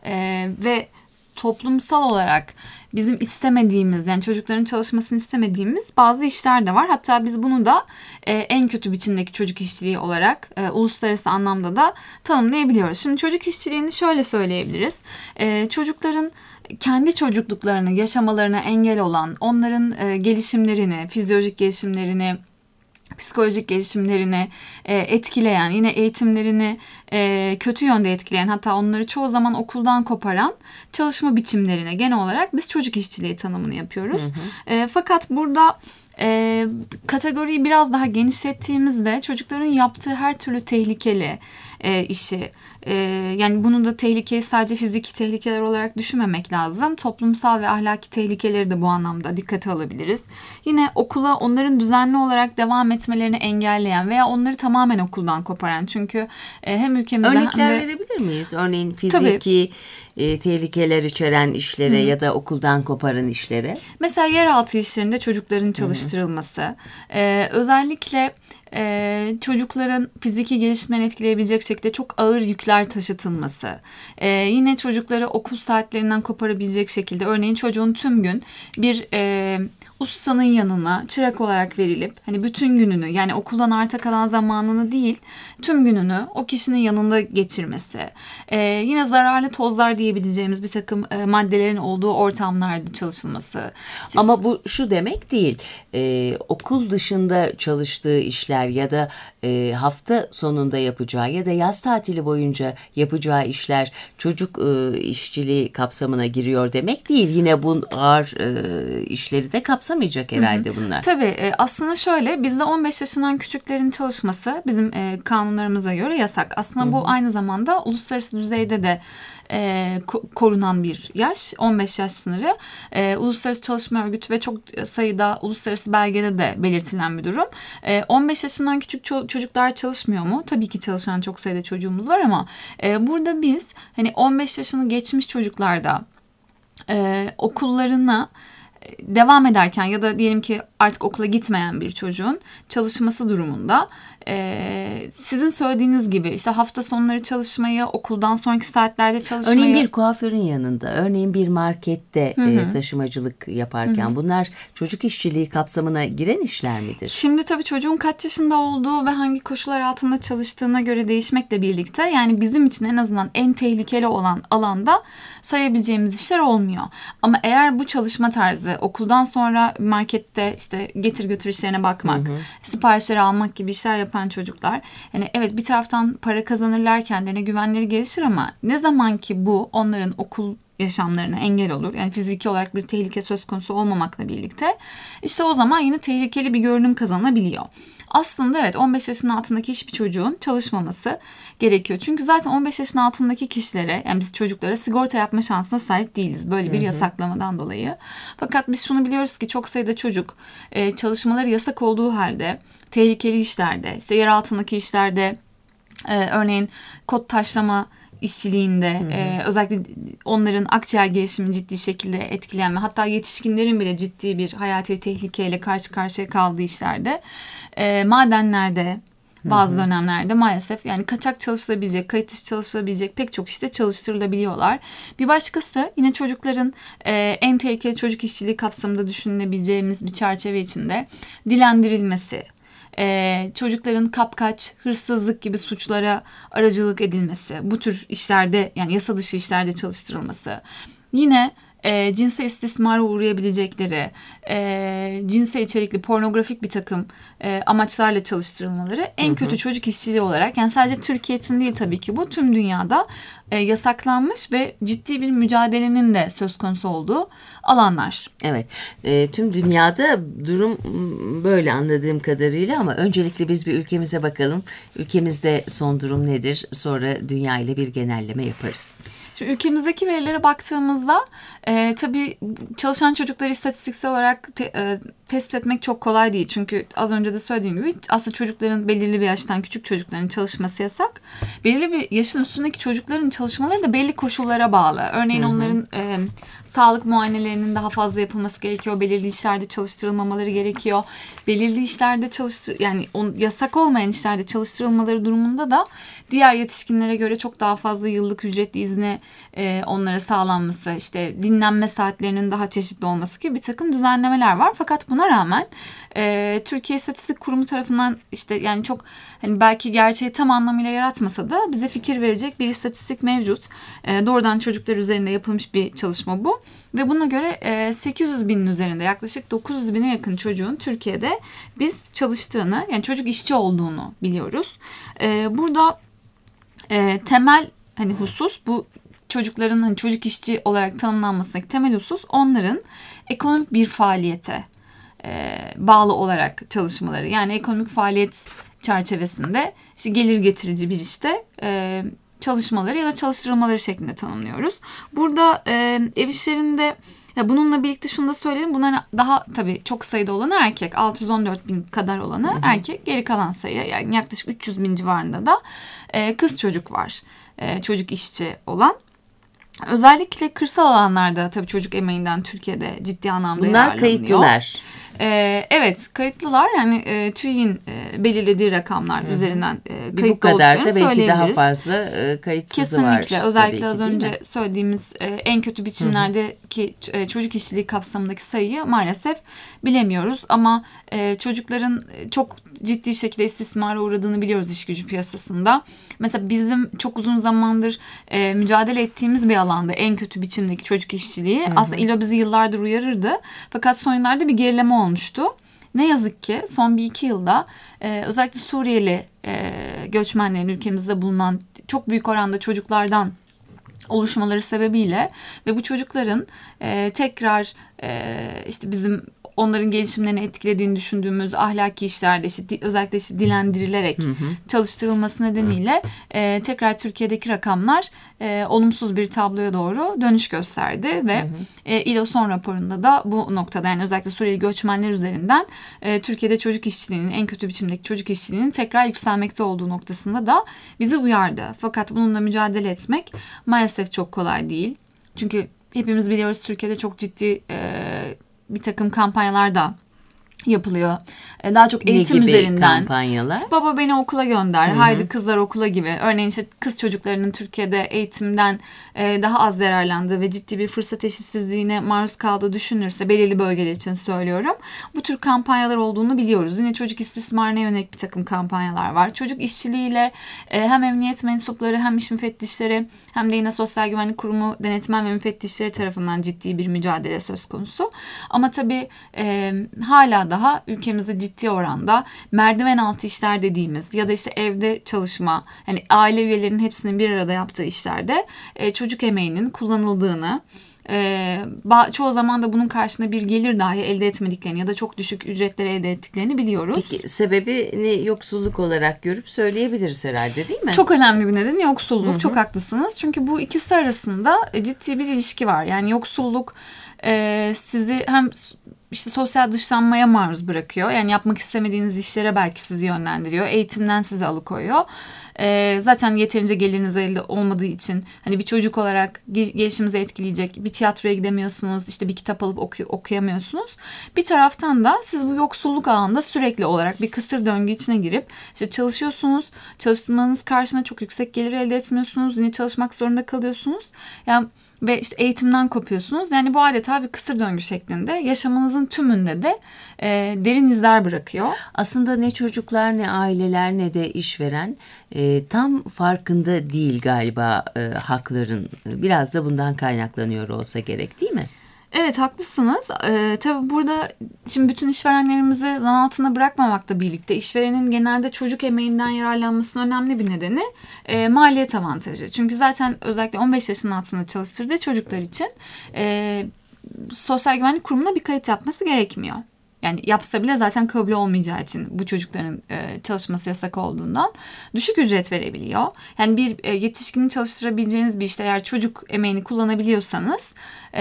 ve toplumsal olarak bizim istemediğimiz, yani çocukların çalışmasını istemediğimiz bazı işler de var. Hatta biz bunu da en kötü biçimdeki çocuk işçiliği olarak uluslararası anlamda da tanımlayabiliyoruz. Şimdi çocuk işçiliğini şöyle söyleyebiliriz. Çocukların kendi çocukluklarını yaşamalarına engel olan, onların gelişimlerini, fizyolojik gelişimlerini, psikolojik gelişimlerini etkileyen, yine eğitimlerini kötü yönde etkileyen, hatta onları çoğu zaman okuldan koparan çalışma biçimlerine genel olarak biz çocuk işçiliği tanımını yapıyoruz. Fakat burada kategoriyi biraz daha genişlettiğimizde çocukların yaptığı her türlü tehlikeli işi, yani bunun da tehlikeyi sadece fiziki tehlikeler olarak düşünmemek lazım. Toplumsal ve ahlaki tehlikeleri de bu anlamda dikkate alabiliriz. Yine okula onların düzenli olarak devam etmelerini engelleyen veya onları tamamen okuldan koparan. Çünkü hem ülkemizde örnekler hem de... verebilir miyiz? Örneğin fiziki tehlikeler içeren işlere ya da okuldan koparan işlere. Mesela yeraltı işlerinde çocukların çalıştırılması, özellikle çocukların fiziki gelişimlerini etkileyebilecek şekilde çok ağır yükler taşıtılması, yine çocukları okul saatlerinden koparabilecek şekilde, örneğin çocuğun tüm gün bir ustanın yanına çırak olarak verilip hani bütün gününü, yani okuldan arta kalan zamanını değil tüm gününü o kişinin yanında geçirmesi, yine zararlı tozlar diyebileceğimiz bir takım maddelerin olduğu ortamlarda çalışılması. İşte, ama bu şu demek değil, okul dışında çalıştığı işler ya da hafta sonunda yapacağı ya da yaz tatili boyunca yapacağı işler çocuk işçiliği kapsamına giriyor demek değil. Yine bu ağır işleri de kapsamayacak herhalde bunlar. Tabii aslında şöyle, bizde 15 yaşından küçüklerin çalışması bizim kanunlarımıza göre yasak. Aslında bu aynı zamanda uluslararası düzeyde de korunan bir yaş, 15 yaş sınırı. Uluslararası Çalışma Örgütü ve çok sayıda uluslararası belgede de belirtilen bir durum. 15 yaşından küçük çocuklar çalışmıyor mu? Tabii ki çalışan çok sayıda çocuğumuz var ama burada biz hani 15 yaşını geçmiş çocuklarda okullarına devam ederken ya da diyelim ki artık okula gitmeyen bir çocuğun çalışması durumunda sizin söylediğiniz gibi işte hafta sonları çalışmayı, okuldan sonraki saatlerde çalışmayı. Örneğin bir kuaförün yanında, örneğin bir markette taşımacılık yaparken bunlar çocuk işçiliği kapsamına giren işler midir? Şimdi tabii çocuğun kaç yaşında olduğu ve hangi koşullar altında çalıştığına göre değişmekle birlikte yani bizim için en azından en tehlikeli olan alanda sayabileceğimiz işler olmuyor. Ama eğer bu çalışma tarzı okuldan sonra markette işte getir götür işlerine bakmak, siparişleri almak gibi işler yapan çocuklar yani evet bir taraftan para kazanırlar, kendilerine güvenleri gelişir ama ne zaman ki bu onların okul yaşamlarına engel olur. Yani fiziki olarak bir tehlike söz konusu olmamakla birlikte işte o zaman yine tehlikeli bir görünüm kazanabiliyor. Aslında evet 15 yaşının altındaki hiçbir çocuğun çalışmaması gerekiyor. Çünkü zaten 15 yaşın altındaki kişilere yani biz çocuklara sigorta yapma şansına sahip değiliz. Böyle bir yasaklamadan dolayı. Fakat biz şunu biliyoruz ki çok sayıda çocuk çalışmaları yasak olduğu halde tehlikeli işlerde, işte yer altındaki işlerde örneğin kod taşlama işçiliğinde özellikle onların akciğer gelişimini ciddi şekilde etkileyen ve hatta yetişkinlerin bile ciddi bir hayati tehlikeyle karşı karşıya kaldığı işlerde madenlerde bazı dönemlerde maalesef yani kaçak çalışılabilecek, kayıt dışı çalışılabilecek pek çok işte çalıştırılabiliyorlar. Bir başkası yine çocukların en tehlikeli çocuk işçiliği kapsamında düşünülebileceğimiz bir çerçeve içinde dilendirilmesi, çocukların kapkaç, hırsızlık gibi suçlara aracılık edilmesi, bu tür işlerde yani yasa dışı işlerde çalıştırılması, yine cinsel istismara uğrayabilecekleri, cinsel içerikli pornografik bir takım amaçlarla çalıştırılmaları en kötü çocuk işçiliği olarak yani sadece Türkiye için değil tabii ki bu tüm dünyada yasaklanmış ve ciddi bir mücadelenin de söz konusu olduğu alanlar. Evet, tüm dünyada durum böyle anladığım kadarıyla ama öncelikle biz bir ülkemize bakalım. Ülkemizde son durum nedir? Sonra dünya ile bir genelleme yaparız. Şimdi ülkemizdeki verilere baktığımızda tabii çalışan çocukları istatistiksel olarak tespit etmek çok kolay değil. Çünkü az önce de söylediğim gibi aslında çocukların belirli bir yaştan küçük çocukların çalışması yasak. Belirli bir yaşın üstündeki çocukların çalışmaları da belli koşullara bağlı. Örneğin onların sağlık muayenelerinin daha fazla yapılması gerekiyor. Belirli işlerde çalıştırılmamaları gerekiyor. Belirli işlerde yani yasak olmayan işlerde çalıştırılmaları durumunda da diğer yetişkinlere göre çok daha fazla yıllık ücretli izni onlara sağlanması, işte dinlenme saatlerinin daha çeşitli olması gibi bir takım düzenlemeler var. Fakat buna rağmen Türkiye İstatistik Kurumu tarafından işte yani çok hani belki gerçeği tam anlamıyla yaratmasa da bize fikir verecek bir istatistik mevcut. Doğrudan çocuklar üzerinde yapılmış bir çalışma bu. Ve buna göre 800 binin üzerinde yaklaşık 900 bine yakın çocuğun Türkiye'de biz çalıştığını yani çocuk işçi olduğunu biliyoruz. Burada temel hani husus bu çocukların hani çocuk işçi olarak tanımlanmasındaki temel husus onların ekonomik bir faaliyete bağlı olarak çalışmaları. Yani ekonomik faaliyet çerçevesinde işte gelir getirici bir işte çalışmaları ya da çalıştırılmaları şeklinde tanımlıyoruz. Burada ev işlerinde bununla birlikte şunu da söyleyelim. Bunların daha tabii çok sayıda olanı erkek. 614 bin kadar olanı erkek. Geri kalan sayı yani yaklaşık 300 bin civarında da kız çocuk var. Çocuk işçi olan. Özellikle kırsal alanlarda tabii çocuk emeğinden Türkiye'de ciddi anlamda bunlar kayıtlılar. Evet kayıtlılar yani TÜİ'nin belirlediği rakamlar üzerinden kayıtlı bu kadar da olduklarını belki daha söyleyebiliriz. fazla kayıtsızı var. Kesinlikle özellikle az değil önce mi? söylediğimiz en kötü biçimlerdeki çocuk işçiliği kapsamındaki sayıyı maalesef bilemiyoruz. Ama çocukların çok ciddi şekilde istismara uğradığını biliyoruz iş gücü piyasasında. Mesela bizim çok uzun zamandır mücadele ettiğimiz bir alanda en kötü biçimdeki çocuk işçiliği. Aslında İLO bizi yıllardır uyarırdı. Fakat son yıllarda bir gerileme olmuştu. Ne yazık ki son 1-2 yılda özellikle Suriyeli göçmenlerin ülkemizde bulunan çok büyük oranda çocuklardan oluşmaları sebebiyle ve bu çocukların tekrar işte bizim onların gelişimlerini etkilediğini düşündüğümüz ahlaki işlerde işte özellikle işte dilendirilerek çalıştırılması nedeniyle tekrar Türkiye'deki rakamlar olumsuz bir tabloya doğru dönüş gösterdi ve İLO son raporunda da bu noktada yani özellikle Suriyeli göçmenler üzerinden Türkiye'de çocuk işçiliğinin en kötü biçimdeki çocuk işçiliğinin tekrar yükselmekte olduğu noktasında da bizi uyardı. Fakat bununla mücadele etmek maalesef çok kolay değil. Çünkü hepimiz biliyoruz Türkiye'de çok ciddi bir takım kampanyalar da yapılıyor. Daha çok Ne eğitim gibi üzerinden. kampanyalar? İşte baba beni okula gönder, haydi kızlar okula gibi. Örneğin işte kız çocuklarının Türkiye'de eğitimden daha az yararlandığı ve ciddi bir fırsat eşitsizliğine maruz kaldığı düşünülürse, belirli bölgeler için söylüyorum, bu tür kampanyalar olduğunu biliyoruz. Yine çocuk istismarına yönelik bir takım kampanyalar var. Çocuk işçiliğiyle hem emniyet mensupları hem iş müfettişleri hem de yine Sosyal Güvenlik Kurumu denetmen ve müfettişleri tarafından ciddi bir mücadele söz konusu. Ama tabii hala daha ülkemizde ciddi oranda merdiven altı işler dediğimiz ya da işte evde çalışma, yani aile üyelerinin hepsinin bir arada yaptığı işlerde çocuk emeğinin kullanıldığını, çoğu zaman da bunun karşılığında bir gelir dahi elde etmediklerini ya da çok düşük ücretleri elde ettiklerini biliyoruz. Peki sebebini yoksulluk olarak görüp söyleyebiliriz herhalde, değil mi? Çok önemli bir neden yoksulluk. Çok haklısınız. Çünkü bu ikisi arasında ciddi bir ilişki var. Yani yoksulluk sizi hem işte sosyal dışlanmaya maruz bırakıyor. Yani yapmak istemediğiniz işlere belki sizi yönlendiriyor. Eğitimden sizi alıkoyuyor. Zaten yeterince geliriniz elde olmadığı için hani bir çocuk olarak gelişimizi etkileyecek bir tiyatroya gidemiyorsunuz, işte bir kitap alıp okuyamıyorsunuz. Bir taraftan da siz bu yoksulluk ağında sürekli olarak bir kısır döngü içine girip işte çalışıyorsunuz. Çalışmanız karşına çok yüksek gelir elde etmiyorsunuz. Yine çalışmak zorunda kalıyorsunuz. Yani ve işte eğitimden kopuyorsunuz. Yani bu adeta bir kısır döngü şeklinde yaşamınızın tümünde de derin izler bırakıyor. Aslında ne çocuklar ne aileler ne de işveren tam farkında değil galiba hakların. Biraz da bundan kaynaklanıyor olsa gerek, değil mi? Evet, haklısınız. Tabii burada şimdi bütün işverenlerimizi zan altında bırakmamakla birlikte işverenin genelde çocuk emeğinden yararlanmasının önemli bir nedeni maliyet avantajı. Çünkü zaten özellikle 15 yaşının altında çalıştırdığı çocuklar için Sosyal Güvenlik Kurumu'na bir kayıt yapması gerekmiyor. Yani yapsa bile zaten kabul olmayacağı için bu çocukların çalışması yasak olduğundan düşük ücret verebiliyor. Yani bir yetişkinin çalıştırabileceğiniz bir işte eğer çocuk emeğini kullanabiliyorsanız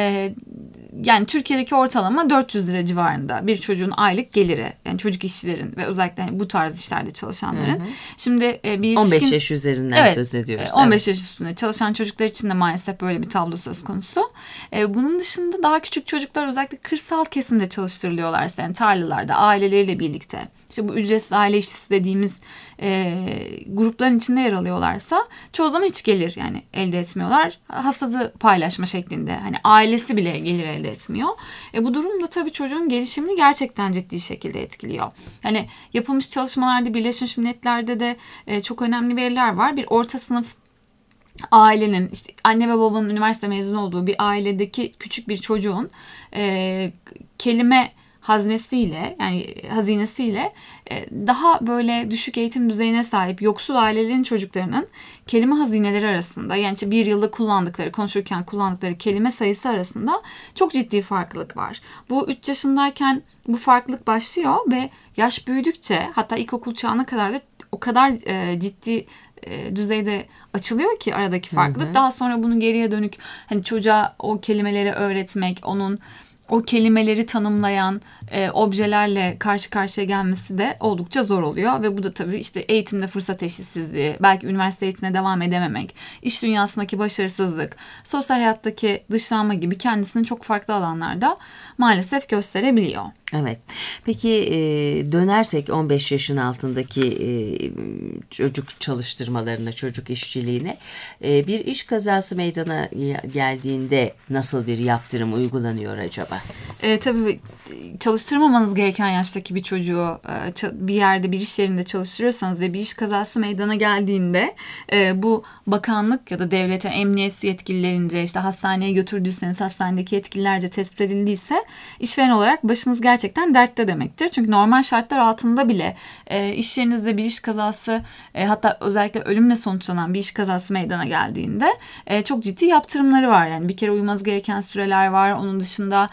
yani Türkiye'deki ortalama 400 lira civarında bir çocuğun aylık geliri. Yani çocuk işçilerin ve özellikle hani bu tarz işlerde çalışanların. Şimdi bir 15 yaş üzerinden söz ediyoruz. 15 yaş üstünde çalışan çocuklar için de maalesef böyle bir tablo söz konusu. Bunun dışında daha küçük çocuklar özellikle kırsal kesimde çalıştırılıyorlarsa, yani tarlalarda aileleriyle birlikte, işte bu ücretsiz aile işçisi dediğimiz grupların içinde yer alıyorlarsa çoğu zaman hiç gelir yani elde etmiyorlar. Hasadı paylaşma şeklinde, hani ailesi bile gelir elde etmiyor. Bu durum da tabii çocuğun gelişimini gerçekten ciddi şekilde etkiliyor. Yani yapılmış çalışmalarda, Birleşmiş Milletler'de de çok önemli veriler var. Bir orta sınıf ailenin, işte anne ve babanın üniversite mezunu olduğu bir ailedeki küçük bir çocuğun kelime hazinesiyle, yani hazinesiyle daha böyle düşük eğitim düzeyine sahip yoksul ailelerin çocuklarının kelime hazineleri arasında, yani işte bir yılda konuşurken kullandıkları kelime sayısı arasında çok ciddi farklılık var. Bu 3 yaşındayken bu farklılık başlıyor ve yaş büyüdükçe, hatta ilkokul çağına kadar da o kadar ciddi düzeyde açılıyor ki aradaki farklılık. Daha sonra bunu geriye dönük hani çocuğa o kelimeleri öğretmek, onun o kelimeleri tanımlayan objelerle karşı karşıya gelmesi de oldukça zor oluyor. Ve bu da tabii işte eğitimde fırsat eşitsizliği, belki üniversite eğitimine devam edememek, iş dünyasındaki başarısızlık, sosyal hayattaki dışlanma gibi kendisini çok farklı alanlarda maalesef gösterebiliyor. Evet. Peki dönersek 15 yaşın altındaki çocuk çalıştırmalarına, çocuk işçiliğine, bir iş kazası meydana geldiğinde nasıl bir yaptırım uygulanıyor acaba? Tabii çalıştırmamanız gereken yaştaki bir çocuğu bir yerde, bir iş yerinde çalıştırıyorsanız ve bir iş kazası meydana geldiğinde bu bakanlık ya da devletin emniyet yetkililerince, işte hastaneye götürdüyseniz hastanedeki yetkililerce tespit edildiyse işveren olarak başınız gerçekten dertte demektir. Çünkü normal şartlar altında bile iş yerinizde bir iş kazası, hatta özellikle ölümle sonuçlanan bir iş kazası meydana geldiğinde çok ciddi yaptırımları var. Yani bir kere uymanız gereken süreler var. Onun dışında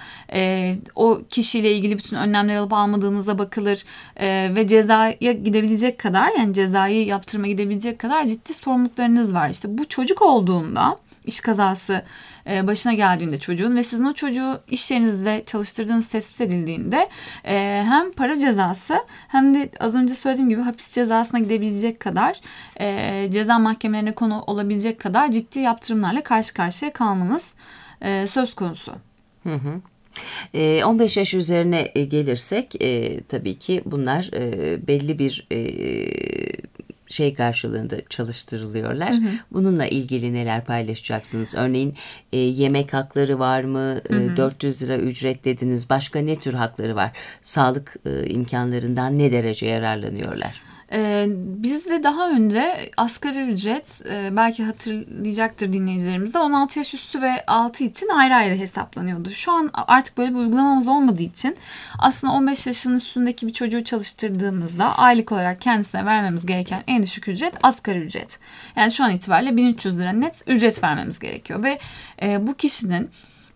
o kişiyle ilgili bütün önlemler alıp almadığınıza bakılır ve cezaya gidebilecek kadar, yani cezai yaptırıma gidebilecek kadar ciddi sorumluluklarınız var. İşte bu çocuk olduğunda, iş kazası başına geldiğinde çocuğun ve sizin o çocuğu iş yerinizde çalıştırdığınız tespit edildiğinde hem para cezası hem de az önce söylediğim gibi hapis cezasına gidebilecek kadar, ceza mahkemelerine konu olabilecek kadar ciddi yaptırımlarla karşı karşıya kalmanız söz konusu. Hı hı. 15 yaş üzerine gelirsek tabii ki bunlar belli bir şey karşılığında çalıştırılıyorlar. Bununla ilgili neler paylaşacaksınız? Örneğin yemek hakları var mı? 400 lira ücret dediniz. Başka ne tür hakları var? Sağlık imkanlarından ne derece yararlanıyorlar? Bizde daha önce asgari ücret belki hatırlayacaktır dinleyicilerimiz de 16 yaş üstü ve altı için ayrı ayrı hesaplanıyordu. Şu an artık böyle bir uygulamamız olmadığı için aslında 15 yaşının üstündeki bir çocuğu çalıştırdığımızda aylık olarak kendisine vermemiz gereken en düşük ücret asgari ücret. Yani şu an itibariyle 1300 lira net ücret vermemiz gerekiyor ve bu kişinin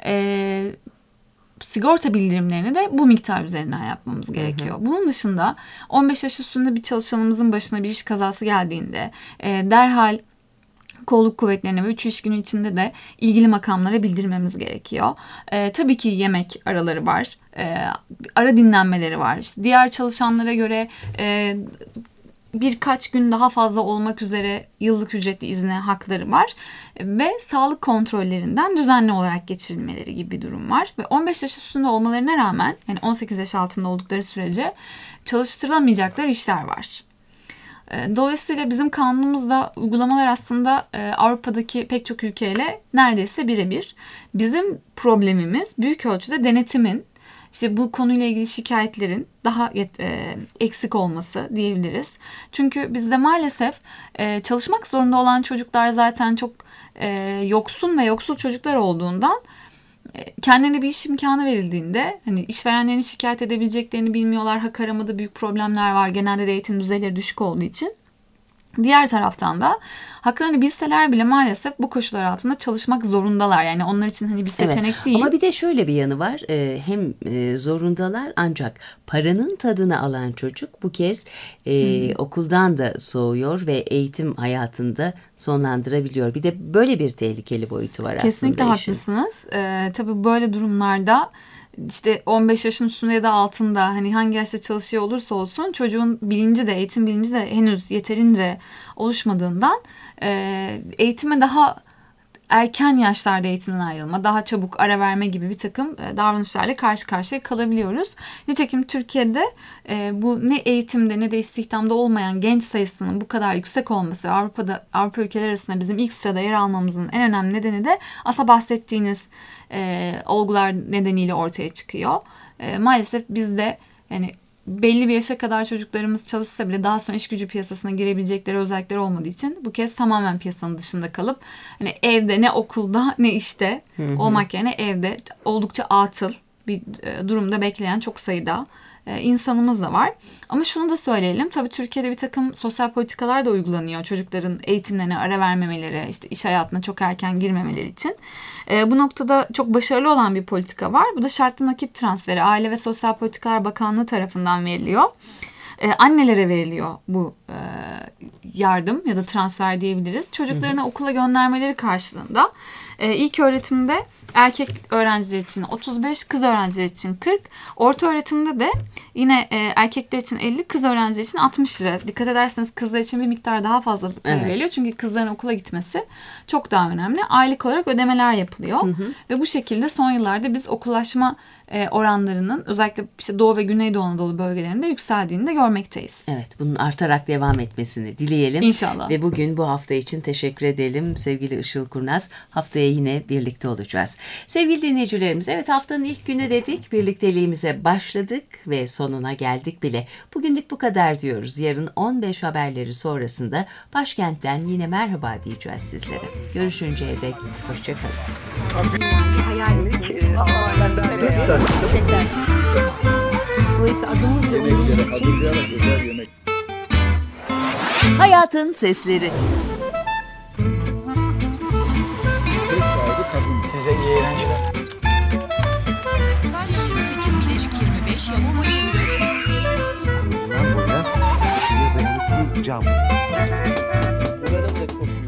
sigorta bildirimlerini de bu miktar üzerinden yapmamız gerekiyor. Bunun dışında 15 yaş üstünde bir çalışanımızın başına bir iş kazası geldiğinde derhal kolluk kuvvetlerine ve 3 iş günü içinde de ilgili makamlara bildirmemiz gerekiyor. Tabii ki yemek araları var. Ara dinlenmeleri var. İşte diğer çalışanlara göre birkaç gün daha fazla olmak üzere yıllık ücretli izne hakları var ve sağlık kontrollerinden düzenli olarak geçirilmeleri gibi bir durum var. Ve 15 yaş üstünde olmalarına rağmen yani 18 yaş altında oldukları sürece çalıştırılamayacakları işler var. Dolayısıyla bizim kanunumuzda uygulamalar aslında Avrupa'daki pek çok ülkeyle neredeyse birebir. Bizim problemimiz büyük ölçüde denetimin, İşte bu konuyla ilgili şikayetlerin daha eksik olması diyebiliriz. Çünkü bizde maalesef çalışmak zorunda olan çocuklar zaten çok yoksun ve yoksul çocuklar olduğundan kendilerine bir iş imkanı verildiğinde hani işverenlerin şikayet edebileceklerini bilmiyorlar. Hak aramada büyük problemler var. Genelde de eğitim düzeyleri düşük olduğu için. Diğer taraftan da haklarını bilseler bile maalesef bu koşullar altında çalışmak zorundalar. Yani onlar için hani bir seçenek değil. Ama bir de şöyle bir yanı var. Hem zorundalar ancak paranın tadını alan çocuk bu kez okuldan da soğuyor ve eğitim hayatında sonlandırabiliyor. Bir de böyle bir tehlikeli boyutu var Kesinlikle aslında işin. haklısınız. Tabii böyle durumlarda işte 15 yaşın üstünde ya da altında hani hangi yaşta çalışıyor olursa olsun çocuğun bilinci de eğitim bilinci de henüz yeterince oluşmadığından eğitime daha erken yaşlarda eğitimden ayrılma, daha çabuk ara verme gibi bir takım davranışlarla karşı karşıya kalabiliyoruz. Nitekim Türkiye'de bu ne eğitimde ne de istihdamda olmayan genç sayısının bu kadar yüksek olması, Avrupa ülkeleri arasında bizim ilk sırada yer almamızın en önemli nedeni de aslında bahsettiğiniz olgular nedeniyle ortaya çıkıyor. Maalesef bizde yani belli bir yaşa kadar çocuklarımız çalışsa bile daha sonra iş gücü piyasasına girebilecekleri özellikleri olmadığı için bu kez tamamen piyasanın dışında kalıp hani evde ne okulda ne işte olmak yerine evde oldukça atıl bir durumda bekleyen çok sayıda insanımız da var. Ama şunu da söyleyelim. Tabii Türkiye'de bir takım sosyal politikalar da uygulanıyor. Çocukların eğitimlerine ara vermemeleri, işte iş hayatına çok erken girmemeleri için. Bu noktada çok başarılı olan bir politika var. Bu da şartlı nakit transferi. Aile ve Sosyal Politikalar Bakanlığı tarafından veriliyor. Annelere veriliyor bu yardım ya da transfer diyebiliriz. Çocuklarını okula göndermeleri karşılığında ilk öğretimde erkek öğrenciler için 35, kız öğrenciler için 40. Orta öğretimde de yine erkekler için 50, kız öğrenciler için 60 lira. Dikkat ederseniz kızlar için bir miktar daha fazla para veriliyor. Çünkü kızların okula gitmesi çok daha önemli. Aylık olarak ödemeler yapılıyor. Ve bu şekilde son yıllarda biz okullaşma oranlarının özellikle işte Doğu ve Güneydoğu Anadolu bölgelerinde yükseldiğini de görmekteyiz. Evet, bunun artarak devam etmesini dileyelim. İnşallah. Ve bugün bu hafta için teşekkür edelim sevgili Işıl Kurnaz. Haftaya yine birlikte olacağız. Sevgili dinleyicilerimiz, evet haftanın ilk günü dedik. Birlikteliğimize başladık ve sonuna geldik bile. Bugünlük bu kadar diyoruz. Yarın 15 haberleri sonrasında başkentten yine merhaba diyeceğiz sizlere. Görüşünceye dek hoşçakalın. Dolayısıyla adımızla Yemeklere hazırlayarak özel yemek. Hayatın sesleri. Söz sahibi kadın. Size iyi eğlenceler. Darya 28, Bilecik 25, Yalova 24. Bundan boya ısıya dayanıklı cam. Burada da çok